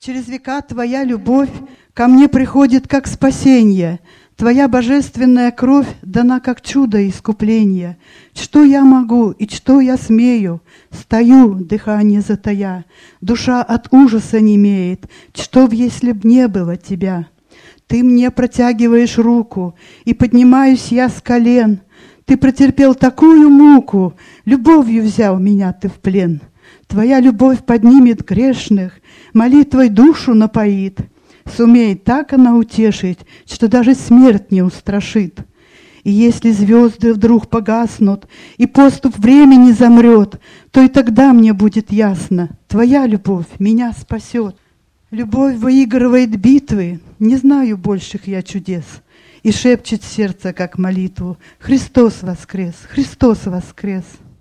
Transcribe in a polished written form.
Через века Твоя любовь ко мне приходит как спасение. Твоя божественная кровь дана как чудо искупления. Что я могу и что я смею? Стою, дыхание затая. Душа от ужаса немеет. Что б, если б не было Тебя? Ты мне протягиваешь руку, и поднимаюсь я с колен. Ты претерпел такую муку, любовью взял меня Ты в плен. Твоя любовь поднимет грешных, молитвой душу напоит. Сумеет так она утешить, что даже смерть не устрашит. И если звезды вдруг погаснут, и поступь времени замрет, то и тогда мне будет ясно, Твоя любовь меня спасет. Любовь выигрывает битвы, не знаю больших я чудес, и шепчет сердце, как молитву: Христос воскрес, Христос воскрес.